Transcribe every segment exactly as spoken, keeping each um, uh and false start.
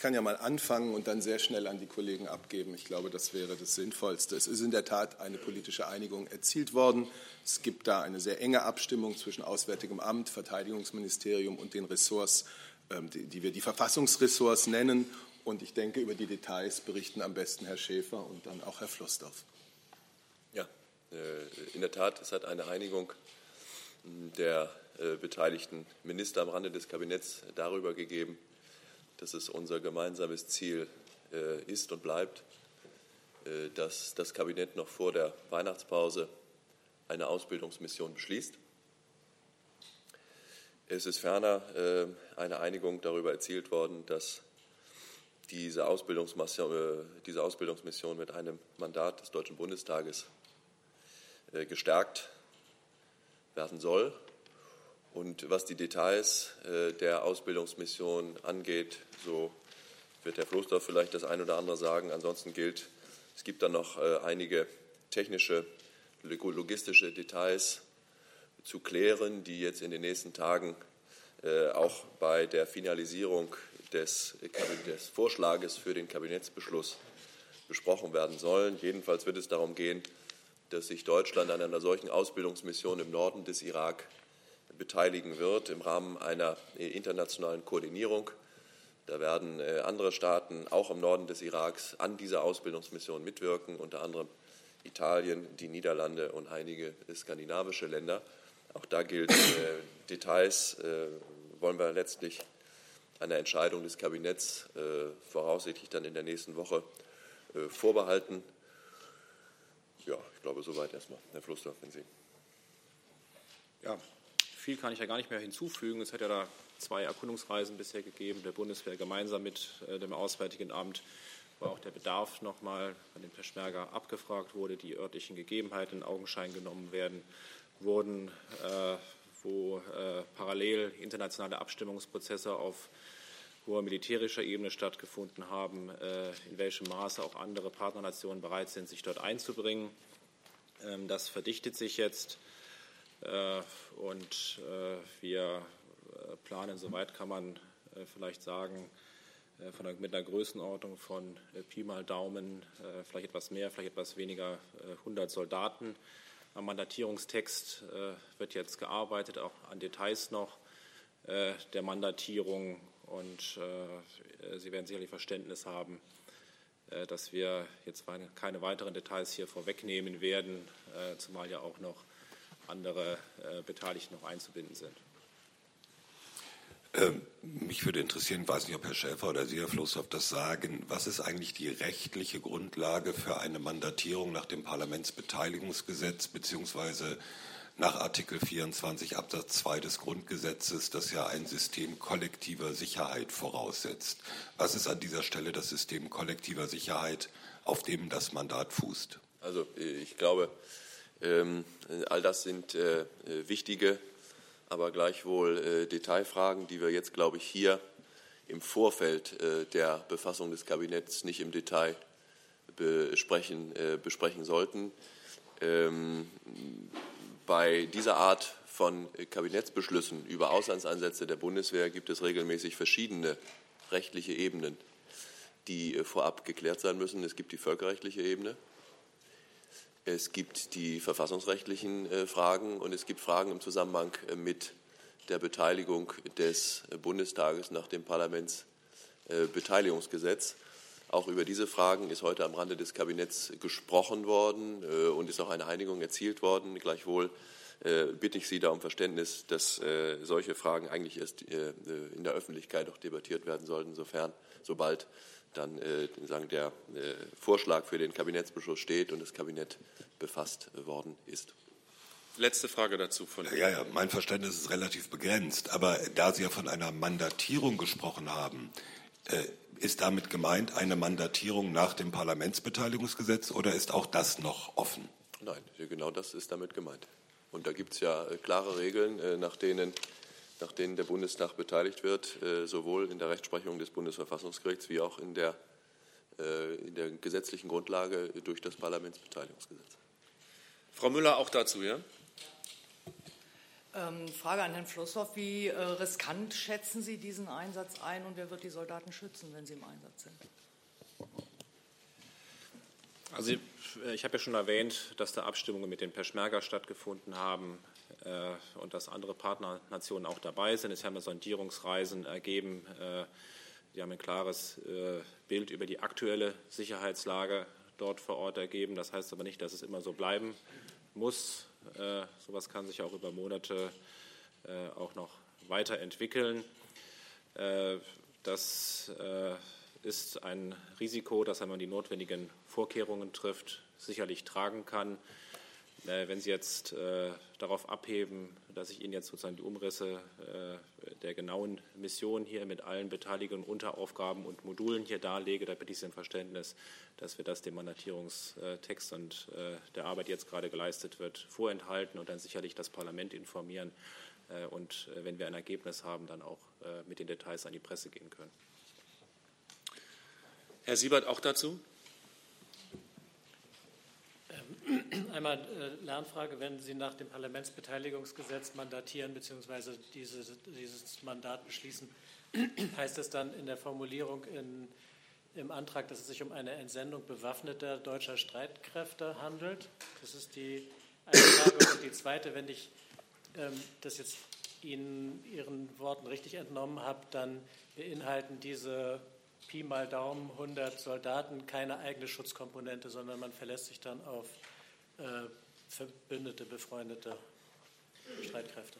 kann ja mal anfangen und dann sehr schnell an die Kollegen abgeben. Ich glaube, das wäre das Sinnvollste. Es ist in der Tat eine politische Einigung erzielt worden. Es gibt da eine sehr enge Abstimmung zwischen Auswärtigem Amt, Verteidigungsministerium und den Ressorts, die wir die Verfassungsressorts nennen. Und ich denke, über die Details berichten am besten Herr Schäfer und dann auch Herr Floßdorf. Ja, in der Tat, es hat eine Einigung der beteiligten Minister am Rande des Kabinetts darüber gegeben, dass es unser gemeinsames Ziel ist und bleibt, dass das Kabinett noch vor der Weihnachtspause eine Ausbildungsmission beschließt. Es ist ferner eine Einigung darüber erzielt worden, dass diese Ausbildungsmission, diese Ausbildungsmission mit einem Mandat des Deutschen Bundestages gestärkt werden soll. Und was die Details der Ausbildungsmission angeht, so wird Herr Floßdorf vielleicht das ein oder andere sagen. Ansonsten gilt, es gibt dann noch einige technische, logistische Details zu klären, die jetzt in den nächsten Tagen auch bei der Finalisierung des, des Vorschlages für den Kabinettsbeschluss besprochen werden sollen. Jedenfalls wird es darum gehen, dass sich Deutschland an einer solchen Ausbildungsmission im Norden des Irak beteiligen wird im Rahmen einer internationalen Koordinierung. Da werden andere Staaten auch im Norden des Iraks an dieser Ausbildungsmission mitwirken, unter anderem Italien, die Niederlande und einige skandinavische Länder. Auch da gilt, äh, Details äh, wollen wir letztlich einer Entscheidung des Kabinetts äh, voraussichtlich dann in der nächsten Woche äh, vorbehalten. Ja, ich glaube, soweit erstmal. Herr Floßdorf, wenn Sie. Ja, viel kann ich ja gar nicht mehr hinzufügen. Es hat ja da zwei Erkundungsreisen bisher gegeben, der Bundeswehr gemeinsam mit äh, dem Auswärtigen Amt, wo auch der Bedarf nochmal an den Peschmerga abgefragt wurde, die örtlichen Gegebenheiten in Augenschein genommen werden, wurden, äh, wo äh, parallel internationale Abstimmungsprozesse auf hoher militärischer Ebene stattgefunden haben, äh, in welchem Maße auch andere Partnernationen bereit sind, sich dort einzubringen. Ähm, das verdichtet sich jetzt. Und wir planen, soweit kann man vielleicht sagen, von einer, mit einer Größenordnung von Pi mal Daumen, vielleicht etwas mehr, vielleicht etwas weniger, hundert Soldaten. Am Mandatierungstext wird jetzt gearbeitet, auch an Details noch der Mandatierung. Und Sie werden sicherlich Verständnis haben, dass wir jetzt keine weiteren Details hier vorwegnehmen werden, zumal ja auch noch andere äh, Beteiligten noch einzubinden sind. Ähm, mich würde interessieren, ich weiß nicht, ob Herr Schäfer oder Sie, Herr Floßdorf, das sagen, was ist eigentlich die rechtliche Grundlage für eine Mandatierung nach dem Parlamentsbeteiligungsgesetz beziehungsweise nach Artikel vierundzwanzig Absatz zwei des Grundgesetzes, das ja ein System kollektiver Sicherheit voraussetzt? Was ist an dieser Stelle das System kollektiver Sicherheit, auf dem das Mandat fußt? Also ich glaube, Ähm, all das sind äh, wichtige, aber gleichwohl äh, Detailfragen, die wir jetzt, glaube ich, hier im Vorfeld äh, der Befassung des Kabinetts nicht im Detail besprechen, äh, besprechen sollten. Ähm, bei dieser Art von Kabinettsbeschlüssen über Auslandseinsätze der Bundeswehr gibt es regelmäßig verschiedene rechtliche Ebenen, die äh, vorab geklärt sein müssen. Es gibt die völkerrechtliche Ebene. Es gibt die verfassungsrechtlichen äh, Fragen und es gibt Fragen im Zusammenhang äh, mit der Beteiligung des äh, Bundestages nach dem Parlamentsbeteiligungsgesetz. Äh, auch über diese Fragen ist heute am Rande des Kabinetts gesprochen worden äh, und ist auch eine Einigung erzielt worden. Gleichwohl äh, bitte ich Sie da um Verständnis, dass äh, solche Fragen eigentlich erst äh, in der Öffentlichkeit auch debattiert werden sollten, sofern, sobald dann äh, sagen, der äh, Vorschlag für den Kabinettsbeschluss steht und das Kabinett befasst äh, worden ist. Letzte Frage dazu von Ja, ja, mein Verständnis ist relativ begrenzt. Aber da Sie ja von einer Mandatierung gesprochen haben, äh, ist damit gemeint eine Mandatierung nach dem Parlamentsbeteiligungsgesetz oder ist auch das noch offen? Nein, genau das ist damit gemeint. Und da gibt es ja äh, klare Regeln, äh, nach denen nach denen der Bundestag beteiligt wird, äh, sowohl in der Rechtsprechung des Bundesverfassungsgerichts wie auch in der, äh, in der gesetzlichen Grundlage durch das Parlamentsbeteiligungsgesetz. Frau Müller, auch dazu, ja? Ähm, Frage an Herrn Flussow. Wie äh, riskant schätzen Sie diesen Einsatz ein und wer wird die Soldaten schützen, wenn sie im Einsatz sind? Also ich, ich habe ja schon erwähnt, dass da Abstimmungen mit den Peschmerga stattgefunden haben äh, und dass andere Partnernationen auch dabei sind. Es haben ja Sondierungsreisen ergeben. Äh, die haben ein klares äh, Bild über die aktuelle Sicherheitslage dort vor Ort ergeben. Das heißt aber nicht, dass es immer so bleiben muss. Äh, sowas kann sich auch über Monate äh, auch noch weiterentwickeln. Äh, das äh, ist ein Risiko, das, wenn man die notwendigen Vorkehrungen trifft, sicherlich tragen kann. Wenn Sie jetzt äh, darauf abheben, dass ich Ihnen jetzt sozusagen die Umrisse äh, der genauen Mission hier mit allen Beteiligten, Unteraufgaben und Modulen hier darlege, da bitte ich Sie um Verständnis, dass wir das dem Mandatierungstext und äh, der Arbeit, die jetzt gerade geleistet wird, vorenthalten und dann sicherlich das Parlament informieren äh, und äh, wenn wir ein Ergebnis haben, dann auch äh, mit den Details an die Presse gehen können. Herr Siebert, auch dazu? Einmal äh, Lernfrage, wenn Sie nach dem Parlamentsbeteiligungsgesetz mandatieren bzw. Diese, dieses Mandat beschließen, heißt es dann in der Formulierung in, im Antrag, dass es sich um eine Entsendung bewaffneter deutscher Streitkräfte handelt? Das ist die eine Frage. Und die zweite, wenn ich ähm, das jetzt Ihnen Ihren Worten richtig entnommen habe, dann beinhalten diese Pi mal Daumen hundert Soldaten keine eigene Schutzkomponente, sondern man verlässt sich dann auf äh, verbündete, befreundete Streitkräfte.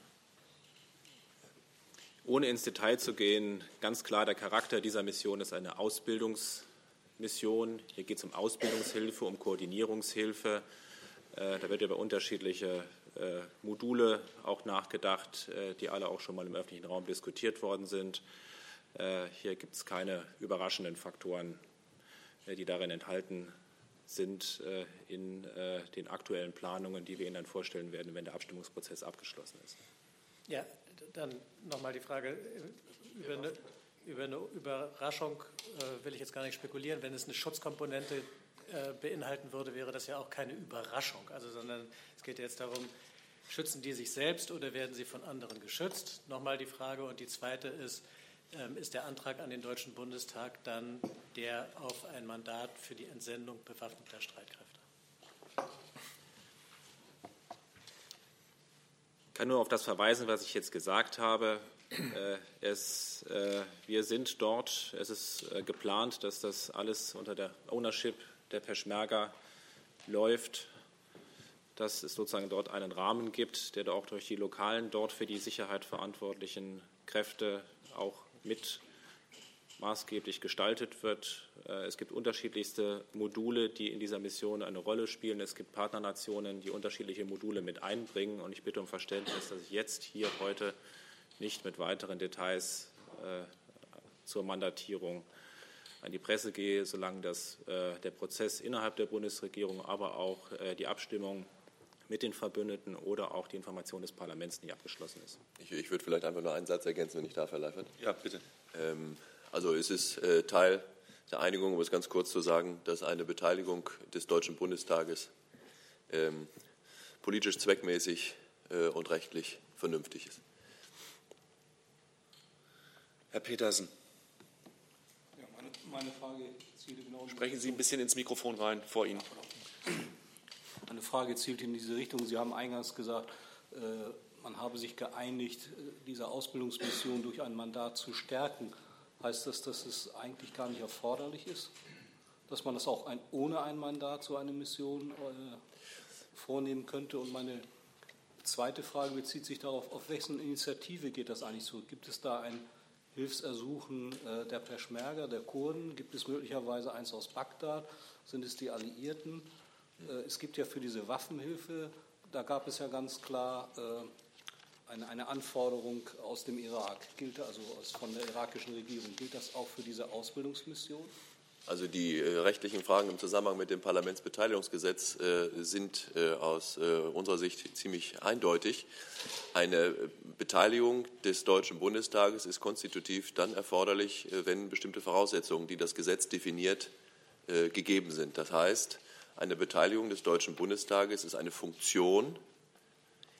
Ohne ins Detail zu gehen, ganz klar, der Charakter dieser Mission ist eine Ausbildungsmission. Hier geht es um Ausbildungshilfe, um Koordinierungshilfe. Äh, da wird über unterschiedliche äh, Module auch nachgedacht, äh, die alle auch schon mal im öffentlichen Raum diskutiert worden sind. Hier gibt es keine überraschenden Faktoren, die darin enthalten sind in den aktuellen Planungen, die wir Ihnen dann vorstellen werden, wenn der Abstimmungsprozess abgeschlossen ist. Ja, dann nochmal die Frage, über eine, über eine Überraschung will ich jetzt gar nicht spekulieren. Wenn es eine Schutzkomponente beinhalten würde, wäre das ja auch keine Überraschung, also, sondern es geht jetzt darum, schützen die sich selbst oder werden sie von anderen geschützt? Nochmal die Frage. Und die zweite ist, ist der Antrag an den Deutschen Bundestag dann der auf ein Mandat für die Entsendung bewaffneter Streitkräfte? Ich kann nur auf das verweisen, was ich jetzt gesagt habe. Es, wir sind dort. Es ist geplant, dass das alles unter der Ownership der Peschmerga läuft, dass es sozusagen dort einen Rahmen gibt, der auch durch die lokalen, dort für die Sicherheit verantwortlichen Kräfte auch mit maßgeblich gestaltet wird. Es gibt unterschiedlichste Module, die in dieser Mission eine Rolle spielen. Es gibt Partnernationen, die unterschiedliche Module mit einbringen. Und ich bitte um Verständnis, dass ich jetzt hier heute nicht mit weiteren Details äh, zur Mandatierung an die Presse gehe, solange das, äh, der Prozess innerhalb der Bundesregierung, aber auch äh, die Abstimmung mit den Verbündeten oder auch die Information des Parlaments nicht abgeschlossen ist. Ich, ich würde vielleicht einfach nur einen Satz ergänzen, wenn ich darf, Herr Leifert. Ja, bitte. Ähm, also es ist äh, Teil der Einigung, um es ganz kurz zu sagen, dass eine Beteiligung des Deutschen Bundestages ähm, politisch zweckmäßig äh, und rechtlich vernünftig ist. Herr Petersen. Ja, meine, meine Frage zielt genau. Sprechen Sie ein bisschen ins Mikrofon rein, vor Ihnen. Meine Frage zielt in diese Richtung. Sie haben eingangs gesagt, äh, man habe sich geeinigt, diese Ausbildungsmission durch ein Mandat zu stärken. Heißt das, dass es eigentlich gar nicht erforderlich ist, dass man das auch ein, ohne ein Mandat so eine Mission äh, vornehmen könnte? Und meine zweite Frage bezieht sich darauf, auf wessen Initiative geht das eigentlich so? Gibt es da ein Hilfsersuchen äh, der Peschmerga, der Kurden? Gibt es möglicherweise eins aus Bagdad? Sind es die Alliierten? Es gibt ja für diese Waffenhilfe, da gab es ja ganz klar äh, eine, eine Anforderung aus dem Irak. Gilt also aus, von der irakischen Regierung. Gilt das auch für diese Ausbildungsmission? Also die äh, rechtlichen Fragen im Zusammenhang mit dem Parlamentsbeteiligungsgesetz äh, sind äh, aus äh, unserer Sicht ziemlich eindeutig. Eine Beteiligung des Deutschen Bundestages ist konstitutiv dann erforderlich, äh, wenn bestimmte Voraussetzungen, die das Gesetz definiert, äh, gegeben sind. Das heißt, eine Beteiligung des Deutschen Bundestages ist eine Funktion,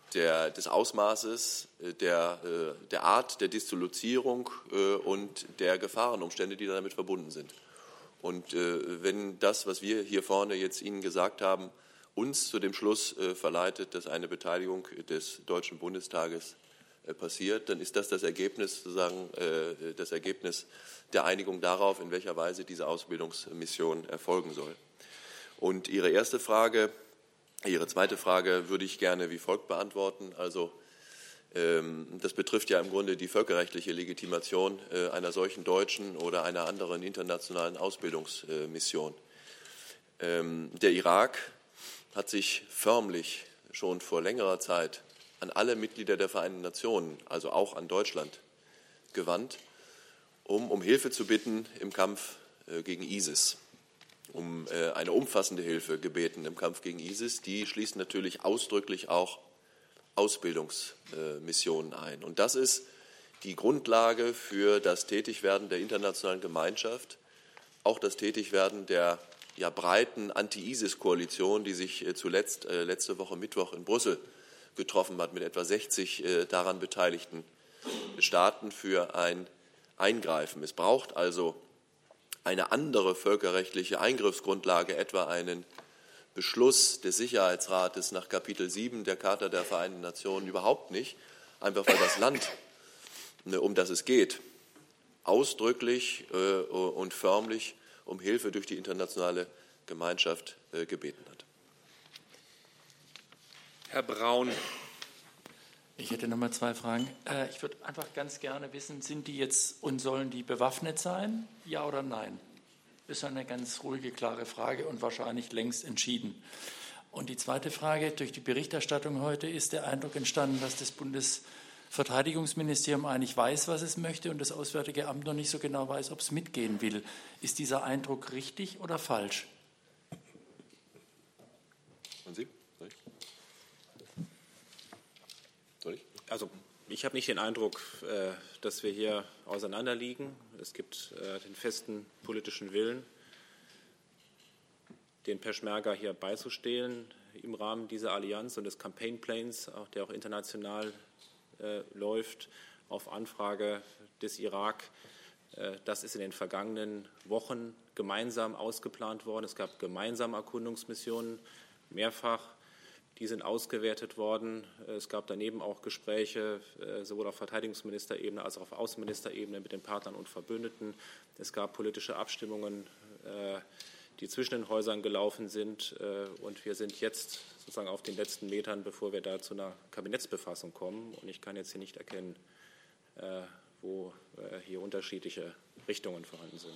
der, des Ausmaßes, der, der Art der Dissoluzierung und der Gefahrenumstände, die damit verbunden sind. Und wenn das, was wir hier vorne jetzt Ihnen gesagt haben, uns zu dem Schluss verleitet, dass eine Beteiligung des Deutschen Bundestages passiert, dann ist das das Ergebnis, sozusagen, das Ergebnis der Einigung darauf, in welcher Weise diese Ausbildungsmission erfolgen soll. Und Ihre erste Frage, Ihre zweite Frage würde ich gerne wie folgt beantworten. Also ähm, das betrifft ja im Grunde die völkerrechtliche Legitimation äh, einer solchen deutschen oder einer anderen internationalen Ausbildungsmission. Ähm, der Irak hat sich förmlich schon vor längerer Zeit an alle Mitglieder der Vereinten Nationen, also auch an Deutschland, gewandt, um um Hilfe zu bitten im Kampf äh, gegen ISIS. um eine umfassende Hilfe gebeten im Kampf gegen ISIS. Die schließt natürlich ausdrücklich auch Ausbildungsmissionen ein. Und das ist die Grundlage für das Tätigwerden der internationalen Gemeinschaft, auch das Tätigwerden der ja, breiten Anti-ISIS-Koalition, die sich zuletzt äh, letzte Woche Mittwoch in Brüssel getroffen hat, mit etwa sechzig äh, daran beteiligten Staaten für ein Eingreifen. Es braucht also eine andere völkerrechtliche Eingriffsgrundlage, etwa einen Beschluss des Sicherheitsrates nach Kapitel sieben der Charta der Vereinten Nationen überhaupt nicht, einfach weil das Land, um das es geht, ausdrücklich und förmlich um Hilfe durch die internationale Gemeinschaft gebeten hat. Herr Braun. Ich hätte noch mal zwei Fragen. Ich würde einfach ganz gerne wissen, sind die jetzt und sollen die bewaffnet sein? Ja oder nein? Das ist eine ganz ruhige, klare Frage und wahrscheinlich längst entschieden. Und die zweite Frage, durch die Berichterstattung heute ist der Eindruck entstanden, dass das Bundesverteidigungsministerium eigentlich weiß, was es möchte und das Auswärtige Amt noch nicht so genau weiß, ob es mitgehen will. Ist dieser Eindruck richtig oder falsch? Und Sie? Soll ich? Soll ich? Also ich habe nicht den Eindruck, dass wir hier auseinanderliegen. Es gibt den festen politischen Willen, den Peschmerga hier beizustehen im Rahmen dieser Allianz und des Campaign Plans, der auch international läuft, auf Anfrage des Irak. Das ist in den vergangenen Wochen gemeinsam ausgeplant worden. Es gab gemeinsame Erkundungsmissionen, mehrfach. Die sind ausgewertet worden. Es gab daneben auch Gespräche, sowohl auf Verteidigungsministerebene als auch auf Außenministerebene mit den Partnern und Verbündeten. Es gab politische Abstimmungen, die zwischen den Häusern gelaufen sind. Und wir sind jetzt sozusagen auf den letzten Metern, bevor wir da zu einer Kabinettsbefassung kommen. Und ich kann jetzt hier nicht erkennen, wo hier unterschiedliche Richtungen vorhanden sind.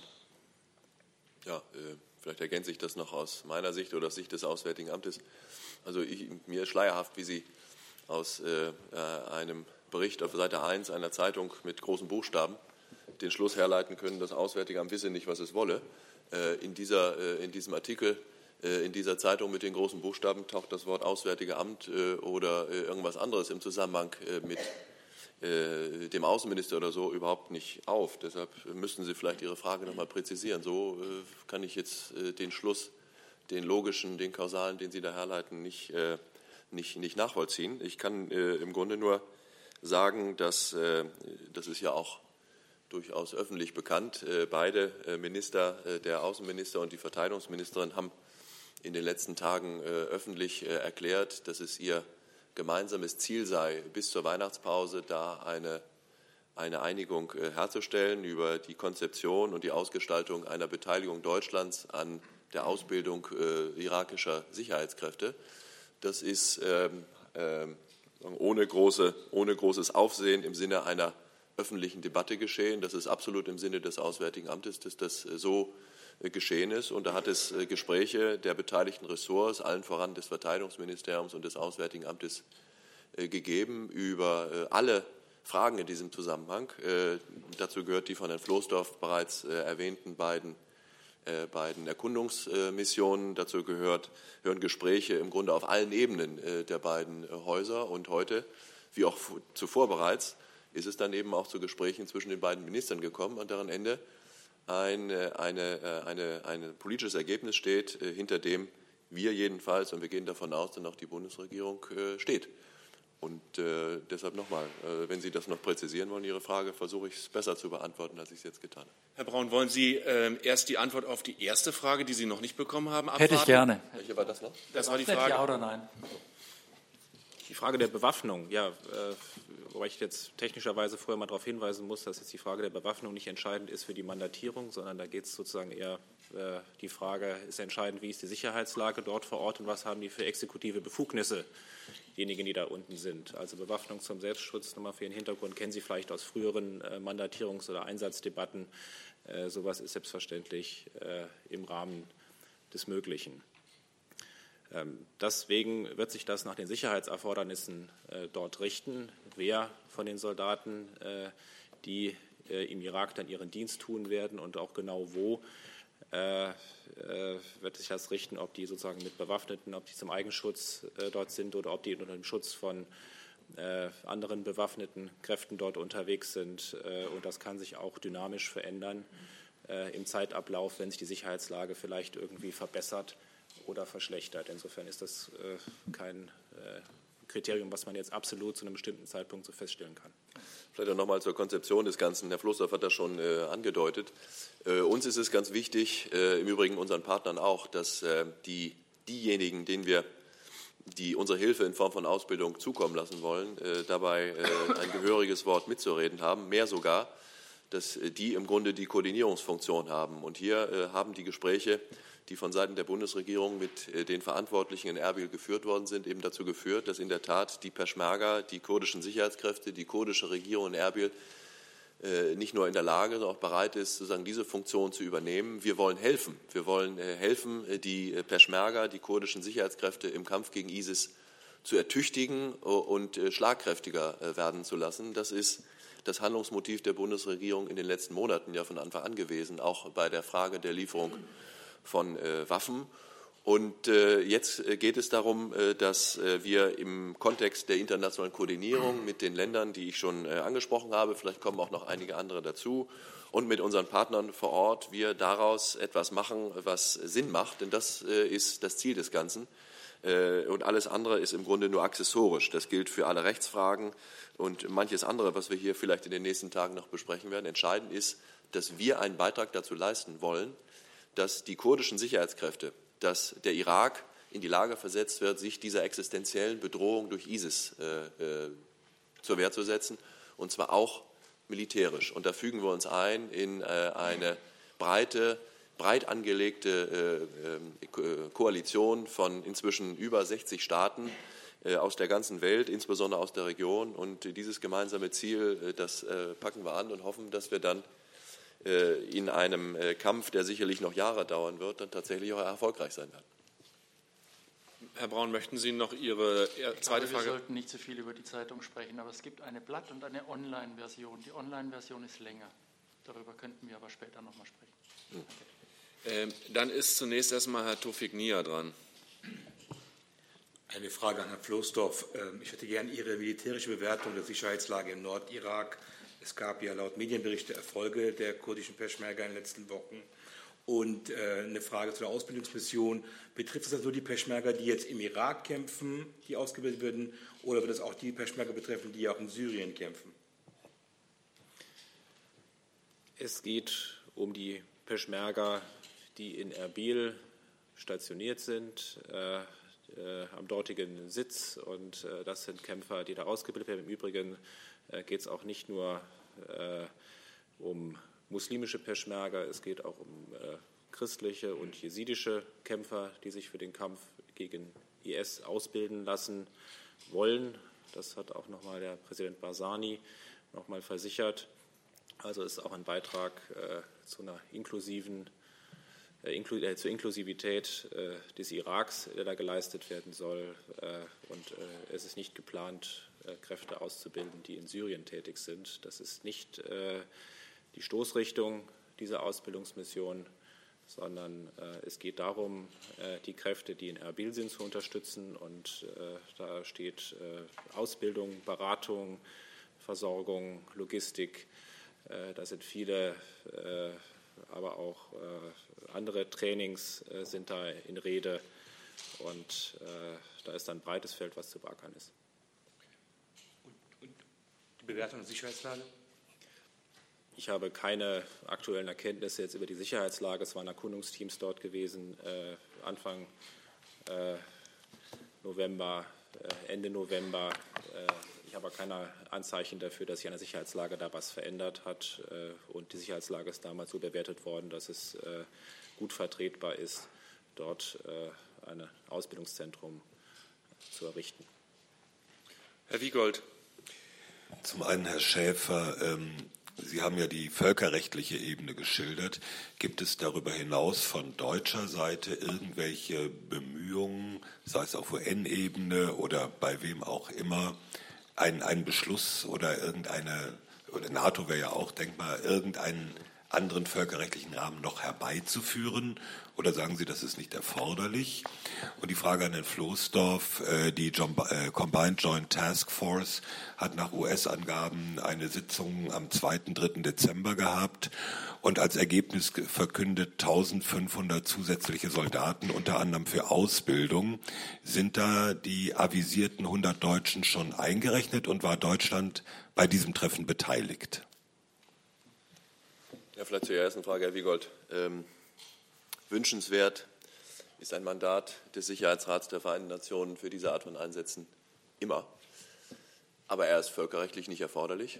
Ja, äh, vielleicht ergänze ich das noch aus meiner Sicht oder aus Sicht des Auswärtigen Amtes. Also ich, mir ist schleierhaft, wie Sie aus äh, einem Bericht auf Seite eins einer Zeitung mit großen Buchstaben den Schluss herleiten können, das Auswärtige Amt wisse nicht, was es wolle. Äh, in, dieser, äh, in diesem Artikel, äh, in dieser Zeitung mit den großen Buchstaben taucht das Wort Auswärtige Amt äh, oder äh, irgendwas anderes im Zusammenhang äh, mit äh, dem Außenminister oder so überhaupt nicht auf. Deshalb müssten Sie vielleicht Ihre Frage noch mal präzisieren. So äh, kann ich jetzt äh, den Schluss, den logischen, den kausalen, den Sie da herleiten, nicht, äh, nicht, nicht nachvollziehen. Ich kann äh, im Grunde nur sagen, dass, äh, das ist ja auch durchaus öffentlich bekannt, äh, beide äh, Minister, äh, der Außenminister und die Verteidigungsministerin, haben in den letzten Tagen äh, öffentlich äh, erklärt, dass es ihr gemeinsames Ziel sei, bis zur Weihnachtspause da eine, eine Einigung äh, herzustellen über die Konzeption und die Ausgestaltung einer Beteiligung Deutschlands an der Ausbildung äh, irakischer Sicherheitskräfte. Das ist ähm, äh, ohne, große, ohne großes Aufsehen im Sinne einer öffentlichen Debatte geschehen. Das ist absolut im Sinne des Auswärtigen Amtes, dass das äh, so äh, geschehen ist. Und da hat es äh, Gespräche der beteiligten Ressorts, allen voran des Verteidigungsministeriums und des Auswärtigen Amtes, äh, gegeben über äh, alle Fragen in diesem Zusammenhang. Äh, dazu gehört die von Herrn Floßdorf bereits äh, erwähnten beiden Äh, beiden Erkundungsmissionen. Dazu gehört, gehören Gespräche im Grunde auf allen Ebenen äh, der beiden äh, Häuser. Und heute, wie auch zuvor bereits, ist es dann eben auch zu Gesprächen zwischen den beiden Ministern gekommen, an deren Ende ein eine, eine, eine politisches Ergebnis steht, äh, hinter dem wir jedenfalls, und wir gehen davon aus, dann auch die Bundesregierung äh, steht. Und äh, deshalb nochmal, äh, wenn Sie das noch präzisieren wollen, Ihre Frage, versuche ich es besser zu beantworten, als ich es jetzt getan habe. Herr Braun, wollen Sie äh, erst die Antwort auf die erste Frage, die Sie noch nicht bekommen haben, abwarten? Hätte ich gerne. Welche war das noch? Das war die Frage. Ja oder nein? Die Frage der Bewaffnung, ja, äh, wobei ich jetzt technischerweise vorher mal darauf hinweisen muss, dass jetzt die Frage der Bewaffnung nicht entscheidend ist für die Mandatierung, sondern da geht es sozusagen eher, äh, die Frage ist entscheidend, wie ist die Sicherheitslage dort vor Ort und was haben die für exekutive Befugnisse, diejenigen, die da unten sind. Also Bewaffnung zum Selbstschutz, nochmal für Ihren Hintergrund, kennen Sie vielleicht aus früheren äh, Mandatierungs- oder Einsatzdebatten. Äh, sowas ist selbstverständlich äh, im Rahmen des Möglichen. Deswegen wird sich das nach den Sicherheitserfordernissen äh, dort richten, wer von den Soldaten, äh, die äh, im Irak dann ihren Dienst tun werden und auch genau wo, äh, äh, wird sich das richten, ob die sozusagen mit Bewaffneten, ob die zum Eigenschutz äh, dort sind oder ob die unter dem Schutz von äh, anderen bewaffneten Kräften dort unterwegs sind. Äh, und das kann sich auch dynamisch verändern äh, im Zeitablauf, wenn sich die Sicherheitslage vielleicht irgendwie verbessert oder verschlechtert. Insofern ist das äh, kein äh, Kriterium, was man jetzt absolut zu einem bestimmten Zeitpunkt so feststellen kann. Vielleicht auch noch mal zur Konzeption des Ganzen. Herr Floßdorf hat das schon äh, angedeutet. Äh, uns ist es ganz wichtig, äh, im Übrigen unseren Partnern auch, dass äh, die, diejenigen, denen wir die unsere Hilfe in Form von Ausbildung zukommen lassen wollen, äh, dabei äh, ein gehöriges Wort mitzureden haben, mehr sogar, dass äh, die im Grunde die Koordinierungsfunktion haben. Und hier äh, haben die Gespräche, die von Seiten der Bundesregierung mit den Verantwortlichen in Erbil geführt worden sind, eben dazu geführt, dass in der Tat die Peschmerga, die kurdischen Sicherheitskräfte, die kurdische Regierung in Erbil nicht nur in der Lage, sondern auch bereit ist, sozusagen diese Funktion zu übernehmen. Wir wollen helfen. Wir wollen helfen, die Peschmerga, die kurdischen Sicherheitskräfte im Kampf gegen ISIS zu ertüchtigen und schlagkräftiger werden zu lassen. Das ist das Handlungsmotiv der Bundesregierung in den letzten Monaten ja von Anfang an gewesen, auch bei der Frage der Lieferung von äh, Waffen. Und äh, jetzt geht es darum, äh, dass äh, wir im Kontext der internationalen Koordinierung mit den Ländern, die ich schon äh, angesprochen habe, vielleicht kommen auch noch einige andere dazu, und mit unseren Partnern vor Ort, wir daraus etwas machen, was Sinn macht. Denn das äh, ist das Ziel des Ganzen. Äh, und alles andere ist im Grunde nur accessorisch. Das gilt für alle Rechtsfragen und manches andere, was wir hier vielleicht in den nächsten Tagen noch besprechen werden. Entscheidend ist, dass wir einen Beitrag dazu leisten wollen, dass die kurdischen Sicherheitskräfte, dass der Irak in die Lage versetzt wird, sich dieser existenziellen Bedrohung durch ISIS äh, äh, zur Wehr zu setzen, und zwar auch militärisch. Und da fügen wir uns ein in äh, eine breite, breit angelegte äh, äh, Koalition von inzwischen über sechzig Staaten äh, aus der ganzen Welt, insbesondere aus der Region. Und dieses gemeinsame Ziel, äh, das äh, packen wir an und hoffen, dass wir dann in einem Kampf, der sicherlich noch Jahre dauern wird, dann tatsächlich auch erfolgreich sein werden. Herr Braun, möchten Sie noch Ihre zweite glaube, Frage? Wir sollten nicht zu viel über die Zeitung sprechen, aber es gibt eine Blatt- und eine Online-Version. Die Online-Version ist länger. Darüber könnten wir aber später noch mal sprechen. Ähm, dann ist zunächst erstmal Herr Tofik Nia dran. Eine Frage an Herrn Floßdorf. Ich hätte gerne Ihre militärische Bewertung der Sicherheitslage im Nordirak. Es gab ja laut Medienberichte Erfolge der kurdischen Peschmerga in den letzten Wochen. Und äh, eine Frage zu der Ausbildungsmission. Betrifft es also nur die Peschmerga, die jetzt im Irak kämpfen, die ausgebildet werden, oder wird es auch die Peschmerga betreffen, die auch in Syrien kämpfen? Es geht um die Peschmerga, die in Erbil stationiert sind, äh, äh, am dortigen Sitz. Und äh, das sind Kämpfer, die da ausgebildet werden. Im Übrigen äh, geht es auch nicht nur äh, um muslimische Peschmerga, es geht auch um äh, christliche und jesidische Kämpfer, die sich für den Kampf gegen I S ausbilden lassen wollen. Das hat auch nochmal der Präsident Barzani nochmal versichert. Also ist auch ein Beitrag äh, zu einer inklusiven, äh, inklu äh, zur Inklusivität äh, des Iraks, der da geleistet werden soll. Äh, und äh, es ist nicht geplant, äh, Kräfte auszubilden, die in Syrien tätig sind. Das ist nicht äh, die Stoßrichtung dieser Ausbildungsmission, sondern äh, es geht darum, äh, die Kräfte, die in Erbil sind, zu unterstützen. Und äh, da steht äh, Ausbildung, Beratung, Versorgung, Logistik. Äh, da sind viele, äh, aber auch äh, andere Trainings äh, sind da in Rede. Und äh, da ist ein breites Feld, was zu beackern ist. Die Bewertung der Sicherheitslage? Ich habe keine aktuellen Erkenntnisse jetzt über die Sicherheitslage. Es waren Erkundungsteams dort gewesen, äh, Anfang äh, November, äh, Ende November. Äh, ich habe keine Anzeichen dafür, dass sich an der Sicherheitslage da was verändert hat. Äh, und die Sicherheitslage ist damals so bewertet worden, dass es äh, gut vertretbar ist, dort äh, ein Ausbildungszentrum zu errichten. Herr Wiegold. Zum einen, Herr Schäfer, ähm, Sie haben ja die völkerrechtliche Ebene geschildert. Gibt es darüber hinaus von deutscher Seite irgendwelche Bemühungen, sei es auf U N-Ebene oder bei wem auch immer, einen, einen Beschluss oder irgendeine, oder NATO wäre ja auch denkbar, irgendeinen anderen völkerrechtlichen Rahmen noch herbeizuführen? Oder sagen Sie, das ist nicht erforderlich? Und die Frage an Herrn Floßdorf, äh, die John, äh, Combined Joint Task Force hat nach U S-Angaben eine Sitzung am zweiten, dritten Dezember gehabt und als Ergebnis verkündet eintausendfünfhundert zusätzliche Soldaten, unter anderem für Ausbildung. Sind da die avisierten hundert Deutschen schon eingerechnet und war Deutschland bei diesem Treffen beteiligt? Ja, vielleicht zur ersten Frage, Herr Wiegold. Ähm, wünschenswert ist ein Mandat des Sicherheitsrats der Vereinten Nationen für diese Art von Einsätzen immer. Aber er ist völkerrechtlich nicht erforderlich.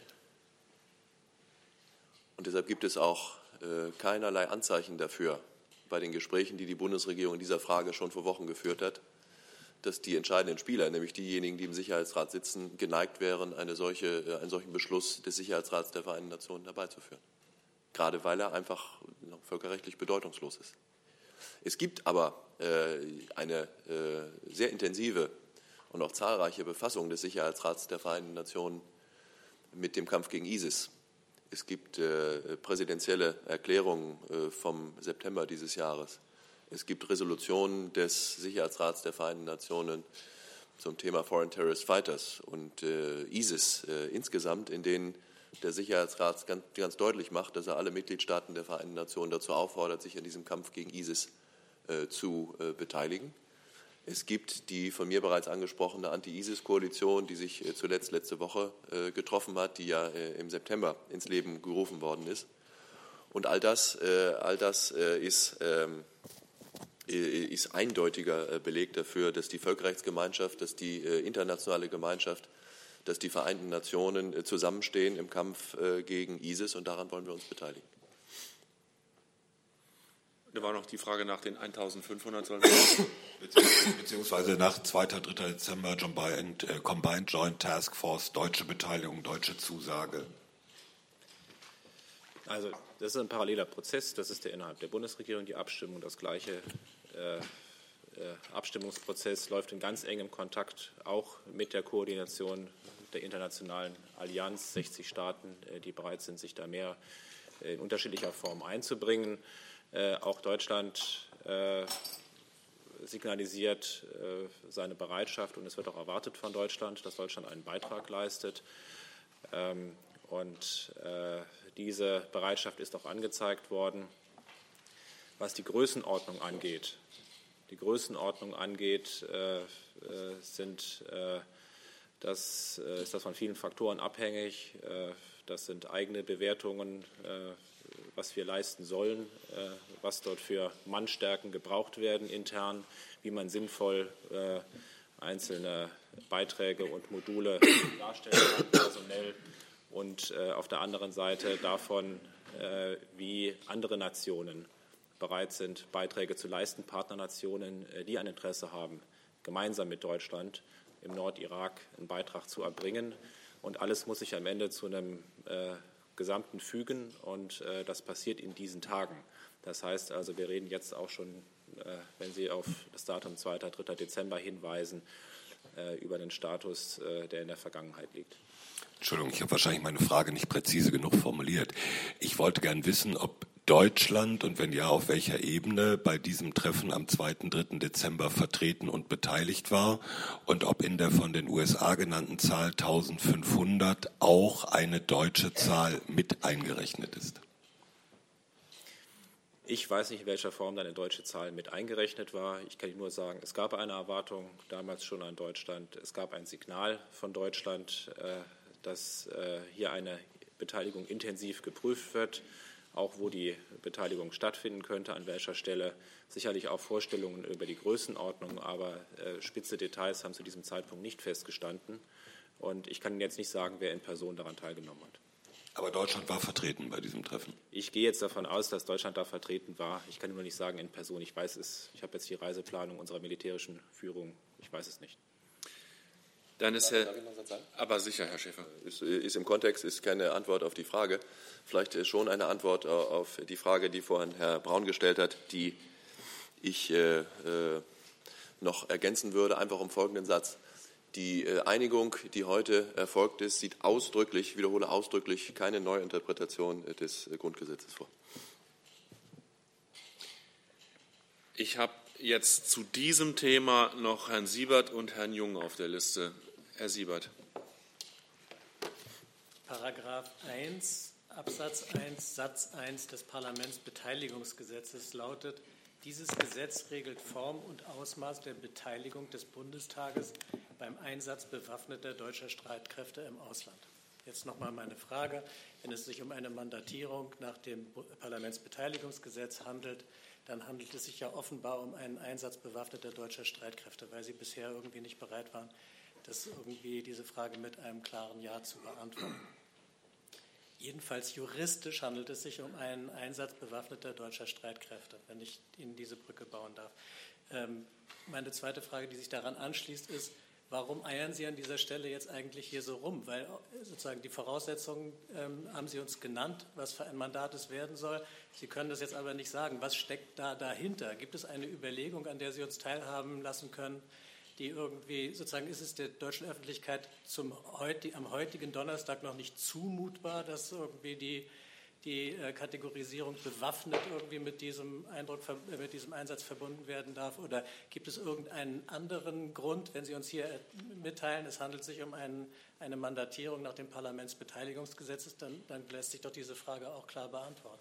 Und deshalb gibt es auch äh, keinerlei Anzeichen dafür bei den Gesprächen, die die Bundesregierung in dieser Frage schon vor Wochen geführt hat, dass die entscheidenden Spieler, nämlich diejenigen, die im Sicherheitsrat sitzen, geneigt wären, eine solche, äh, einen solchen Beschluss des Sicherheitsrats der Vereinten Nationen herbeizuführen. Gerade weil er einfach völkerrechtlich bedeutungslos ist. Es gibt aber äh, eine äh, sehr intensive und auch zahlreiche Befassung des Sicherheitsrats der Vereinten Nationen mit dem Kampf gegen ISIS. Es gibt äh, präsidentielle Erklärungen äh, vom September dieses Jahres. Es gibt Resolutionen des Sicherheitsrats der Vereinten Nationen zum Thema Foreign Terrorist Fighters und äh, ISIS äh, insgesamt, in denen der Sicherheitsrat ganz, ganz deutlich macht, dass er alle Mitgliedstaaten der Vereinten Nationen dazu auffordert, sich an diesem Kampf gegen ISIS äh, zu äh, beteiligen. Es gibt die von mir bereits angesprochene Anti-ISIS-Koalition, die sich äh, zuletzt letzte Woche äh, getroffen hat, die ja äh, im September ins Leben gerufen worden ist. Und all das, äh, all das äh, ist, ähm, ist eindeutiger äh, Beleg dafür, dass die Völkerrechtsgemeinschaft, dass die äh, internationale Gemeinschaft, dass die Vereinten Nationen zusammenstehen im Kampf gegen ISIS, und daran wollen wir uns beteiligen. Da war noch die Frage nach den eintausendfünfhundert sollen beziehungsweise nach zweiten, dritten Dezember Combined Joint Task Force, deutsche Beteiligung, deutsche Zusage. Also das ist ein paralleler Prozess, das ist der innerhalb der Bundesregierung, die Abstimmung, das gleiche äh, Abstimmungsprozess läuft in ganz engem Kontakt auch mit der Koordination der internationalen Allianz, sechzig Staaten, die bereit sind, sich da mehr in unterschiedlicher Form einzubringen. Auch Deutschland signalisiert seine Bereitschaft, und es wird auch erwartet von Deutschland, dass Deutschland einen Beitrag leistet. Und diese Bereitschaft ist auch angezeigt worden. Was die Größenordnung angeht, Die Größenordnung angeht, äh, sind, äh, das äh, ist das von vielen Faktoren abhängig. Äh, das sind eigene Bewertungen, äh, was wir leisten sollen, äh, was dort für Mannstärken gebraucht werden intern, wie man sinnvoll äh, einzelne Beiträge und Module darstellen kann, personell, und äh, auf der anderen Seite davon, äh, wie andere Nationen bereit sind, Beiträge zu leisten, Partnernationen, die ein Interesse haben, gemeinsam mit Deutschland im Nordirak einen Beitrag zu erbringen. Und alles muss sich am Ende zu einem äh, Gesamten fügen, und äh, das passiert in diesen Tagen. Das heißt also, wir reden jetzt auch schon, äh, wenn Sie auf das Datum zweiten, dritten Dezember hinweisen, äh, über den Status, äh, der in der Vergangenheit liegt. Entschuldigung, ich habe wahrscheinlich meine Frage nicht präzise genug formuliert. Ich wollte gern wissen, ob Deutschland, und wenn ja, auf welcher Ebene, bei diesem Treffen am zweiten, dritten Dezember vertreten und beteiligt war, und ob in der von den U S A genannten Zahl eintausendfünfhundert auch eine deutsche Zahl mit eingerechnet ist. Ich weiß nicht, in welcher Form da eine deutsche Zahl mit eingerechnet war. Ich kann Ihnen nur sagen, es gab eine Erwartung damals schon an Deutschland. Es gab ein Signal von Deutschland, dass äh, hier eine Beteiligung intensiv geprüft wird, auch wo die Beteiligung stattfinden könnte, an welcher Stelle. Sicherlich auch Vorstellungen über die Größenordnung, aber äh, spitze Details haben zu diesem Zeitpunkt nicht festgestanden. Und ich kann Ihnen jetzt nicht sagen, wer in Person daran teilgenommen hat. Aber Deutschland war vertreten bei diesem Treffen? Ich gehe jetzt davon aus, dass Deutschland da vertreten war. Ich kann nur nicht sagen in Person. Ich weiß es. Ich habe jetzt die Reiseplanung unserer militärischen Führung. Ich weiß es nicht. Dann ist Herr, aber sicher, Herr Schäfer. Ist, ist im Kontext, ist keine Antwort auf die Frage. Vielleicht schon eine Antwort auf die Frage, die vorhin Herr Braun gestellt hat, die ich äh, noch ergänzen würde, einfach um folgenden Satz. Die Einigung, die heute erfolgt ist, sieht ausdrücklich, ich wiederhole ausdrücklich, keine Neuinterpretation des Grundgesetzes vor. Ich habe jetzt zu diesem Thema noch Herrn Siebert und Herrn Jung auf der Liste. Herr Siebert. Paragraph eins, Absatz eins, Satz eins des Parlamentsbeteiligungsgesetzes lautet: Dieses Gesetz regelt Form und Ausmaß der Beteiligung des Bundestages beim Einsatz bewaffneter deutscher Streitkräfte im Ausland. Jetzt noch mal meine Frage. Wenn es sich um eine Mandatierung nach dem Parlamentsbeteiligungsgesetz handelt, dann handelt es sich ja offenbar um einen Einsatz bewaffneter deutscher Streitkräfte, weil Sie bisher irgendwie nicht bereit waren, das irgendwie diese Frage mit einem klaren Ja zu beantworten. Jedenfalls juristisch handelt es sich um einen Einsatz bewaffneter deutscher Streitkräfte, wenn ich Ihnen diese Brücke bauen darf. Ähm, meine zweite Frage, die sich daran anschließt, ist: Warum eiern Sie an dieser Stelle jetzt eigentlich hier so rum? Weil sozusagen die Voraussetzungen ähm, haben Sie uns genannt, was für ein Mandat es werden soll. Sie können das jetzt aber nicht sagen. Was steckt da dahinter? Gibt es eine Überlegung, an der Sie uns teilhaben lassen können, die irgendwie, sozusagen, ist es der deutschen Öffentlichkeit zum heut, am heutigen Donnerstag noch nicht zumutbar, dass irgendwie die, die äh, Kategorisierung bewaffnet irgendwie mit diesem Eindruck, äh, mit diesem Einsatz verbunden werden darf? Oder gibt es irgendeinen anderen Grund, wenn Sie uns hier mitteilen, es handelt sich um einen, eine Mandatierung nach dem Parlamentsbeteiligungsgesetz, dann, dann lässt sich doch diese Frage auch klar beantworten.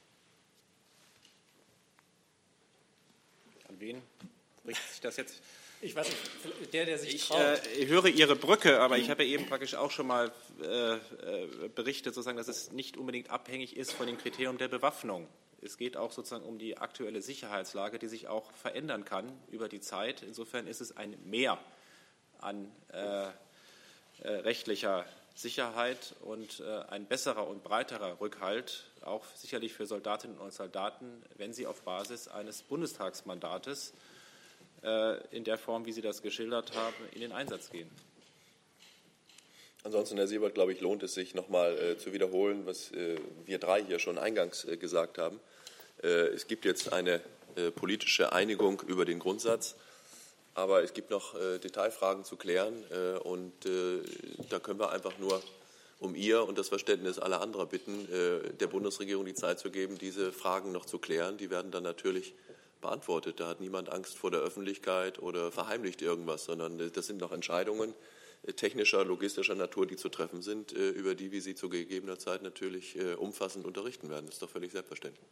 An wen richtet sich das jetzt? Ich weiß nicht, der, der sich ich, traut. Äh, höre Ihre Brücke, aber ich habe ja eben praktisch auch schon mal äh, berichtet, sozusagen, dass es nicht unbedingt abhängig ist von dem Kriterium der Bewaffnung. Es geht auch sozusagen um die aktuelle Sicherheitslage, die sich auch verändern kann über die Zeit. Insofern ist es ein Mehr an äh, äh, rechtlicher Sicherheit und äh, ein besserer und breiterer Rückhalt, auch sicherlich für Soldatinnen und Soldaten, wenn sie auf Basis eines Bundestagsmandates in der Form, wie Sie das geschildert haben, in den Einsatz gehen. Ansonsten, Herr Siebert, glaube ich, lohnt es sich, noch mal äh, zu wiederholen, was äh, wir drei hier schon eingangs äh, gesagt haben. Äh, es gibt jetzt eine äh, politische Einigung über den Grundsatz, aber es gibt noch äh, Detailfragen zu klären äh, und äh, da können wir einfach nur um Ihr und das Verständnis aller anderer bitten, äh, der Bundesregierung die Zeit zu geben, diese Fragen noch zu klären. Die werden dann natürlich beantwortet. Da hat niemand Angst vor der Öffentlichkeit oder verheimlicht irgendwas, sondern das sind noch Entscheidungen technischer, logistischer Natur, die zu treffen sind, über die wir Sie zu gegebener Zeit natürlich umfassend unterrichten werden. Das ist doch völlig selbstverständlich.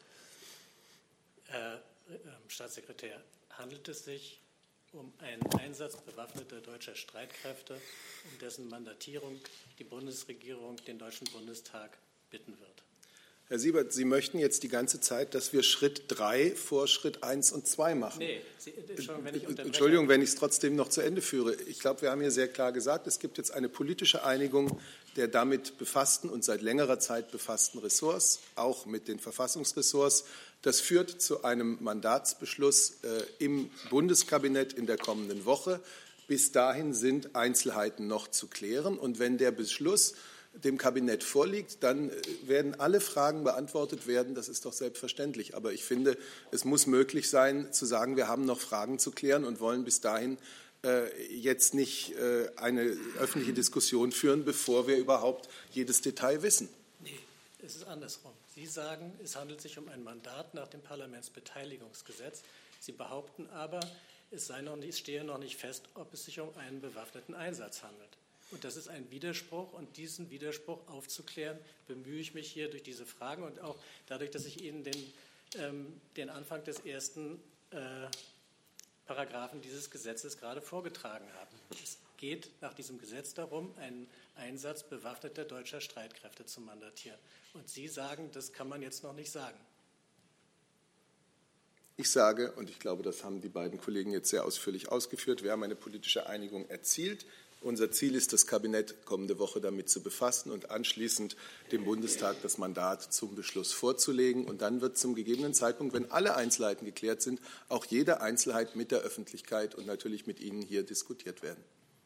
Herr Staatssekretär, handelt es sich um einen Einsatz bewaffneter deutscher Streitkräfte, um dessen Mandatierung die Bundesregierung den Deutschen Bundestag bitten wird? Herr Siebert, Sie möchten jetzt die ganze Zeit, dass wir Schritt drei vor Schritt eins und zwei machen. Nee, Sie, Entschuldigung, wenn ich unterbreche. Entschuldigung, wenn ich es trotzdem noch zu Ende führe. Ich glaube, wir haben hier sehr klar gesagt, es gibt jetzt eine politische Einigung der damit befassten und seit längerer Zeit befassten Ressorts, auch mit den Verfassungsressorts. Das führt zu einem Mandatsbeschluss äh, im Bundeskabinett in der kommenden Woche. Bis dahin sind Einzelheiten noch zu klären. Und wenn der Beschluss dem Kabinett vorliegt, dann werden alle Fragen beantwortet werden. Das ist doch selbstverständlich. Aber ich finde, es muss möglich sein, zu sagen, wir haben noch Fragen zu klären und wollen bis dahin äh, jetzt nicht äh, eine öffentliche Diskussion führen, bevor wir überhaupt jedes Detail wissen. Nee, es ist andersrum. Sie sagen, es handelt sich um ein Mandat nach dem Parlamentsbeteiligungsgesetz. Sie behaupten aber, es sei noch nicht, es stehe noch nicht fest, ob es sich um einen bewaffneten Einsatz handelt. Und das ist ein Widerspruch, und diesen Widerspruch aufzuklären, bemühe ich mich hier durch diese Fragen und auch dadurch, dass ich Ihnen den, ähm, den Anfang des ersten äh, Paragraphen dieses Gesetzes gerade vorgetragen habe. Es geht nach diesem Gesetz darum, einen Einsatz bewaffneter deutscher Streitkräfte zu mandatieren. Und Sie sagen, das kann man jetzt noch nicht sagen. Ich sage, und ich glaube, das haben die beiden Kollegen jetzt sehr ausführlich ausgeführt, wir haben eine politische Einigung erzielt. Unser Ziel ist, das Kabinett kommende Woche damit zu befassen und anschließend dem Bundestag das Mandat zum Beschluss vorzulegen. Und dann wird zum gegebenen Zeitpunkt, wenn alle Einzelheiten geklärt sind, auch jede Einzelheit mit der Öffentlichkeit und natürlich mit Ihnen hier diskutiert werden.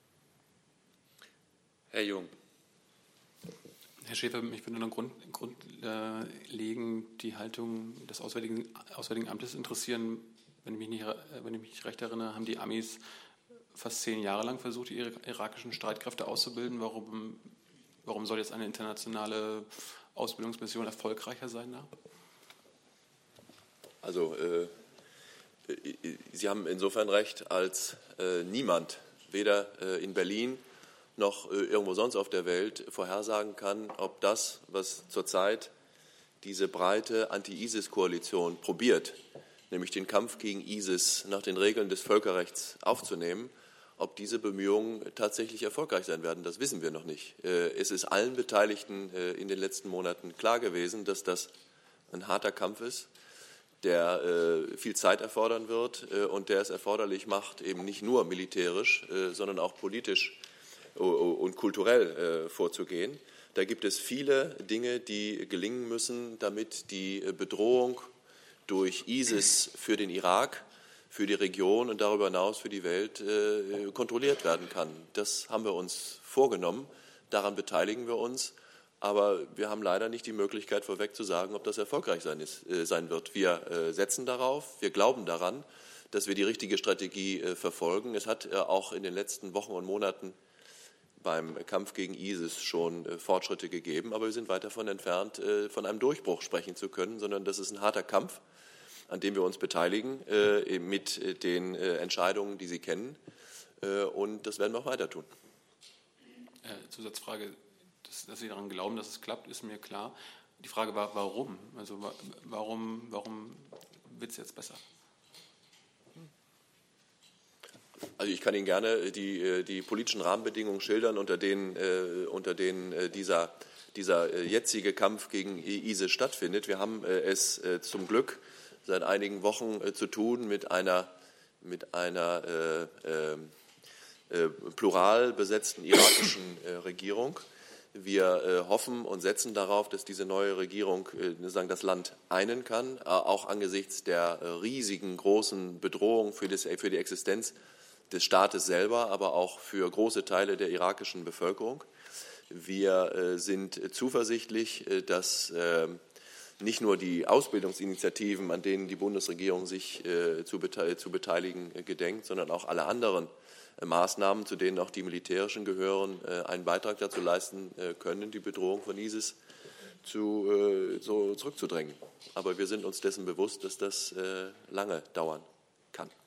Herr Jung. Herr Schäfer, mich würde noch grundlegend Grund, äh, die Haltung des Auswärtigen, Auswärtigen Amtes interessieren. Wenn ich, mich nicht, wenn ich mich recht erinnere, haben die Amis fast zehn Jahre lang versucht, ihre irakischen Streitkräfte auszubilden. Warum, warum soll jetzt eine internationale Ausbildungsmission erfolgreicher sein da? Also, äh, Sie haben insofern recht, als äh, niemand, weder äh, in Berlin noch äh, irgendwo sonst auf der Welt, vorhersagen kann, ob das, was zurzeit diese breite Anti-ISIS-Koalition probiert, nämlich den Kampf gegen ISIS nach den Regeln des Völkerrechts aufzunehmen, ob diese Bemühungen tatsächlich erfolgreich sein werden, das wissen wir noch nicht. Es ist allen Beteiligten in den letzten Monaten klar gewesen, dass das ein harter Kampf ist, der viel Zeit erfordern wird und der es erforderlich macht, eben nicht nur militärisch, sondern auch politisch und kulturell vorzugehen. Da gibt es viele Dinge, die gelingen müssen, damit die Bedrohung durch ISIS für den Irak, für die Region und darüber hinaus für die Welt äh, kontrolliert werden kann. Das haben wir uns vorgenommen, daran beteiligen wir uns, aber wir haben leider nicht die Möglichkeit, vorweg zu sagen, ob das erfolgreich sein, ist, äh, sein wird. Wir äh, setzen darauf, wir glauben daran, dass wir die richtige Strategie äh, verfolgen. Es hat äh, auch in den letzten Wochen und Monaten beim Kampf gegen ISIS schon äh, Fortschritte gegeben, aber wir sind weit davon entfernt, äh, von einem Durchbruch sprechen zu können, sondern das ist ein harter Kampf, an dem wir uns beteiligen, äh, mit den äh, Entscheidungen, die Sie kennen. Äh, und das werden wir auch weiter tun. Äh, Zusatzfrage, dass, dass Sie daran glauben, dass es klappt, ist mir klar. Die Frage war, warum? Also warum, warum wird es jetzt besser? Also ich kann Ihnen gerne die, die politischen Rahmenbedingungen schildern, unter denen, äh, unter denen äh, dieser, dieser äh, jetzige Kampf gegen ISIS stattfindet. Wir haben äh, es äh, zum Glück seit einigen Wochen äh, zu tun mit einer, mit einer äh, äh, plural besetzten irakischen äh, Regierung. Wir äh, hoffen und setzen darauf, dass diese neue Regierung äh, sagen, das Land einen kann, äh, auch angesichts der äh, riesigen, großen Bedrohung für, das, für die Existenz des Staates selber, aber auch für große Teile der irakischen Bevölkerung. Wir äh, sind zuversichtlich, äh, dass äh, nicht nur die Ausbildungsinitiativen, an denen die Bundesregierung sich äh, zu, bete- zu beteiligen äh, gedenkt, sondern auch alle anderen äh, Maßnahmen, zu denen auch die militärischen gehören, äh, einen Beitrag dazu leisten äh, können, die Bedrohung von ISIS zu, äh, so zurückzudrängen. Aber wir sind uns dessen bewusst, dass das äh, lange dauern kann.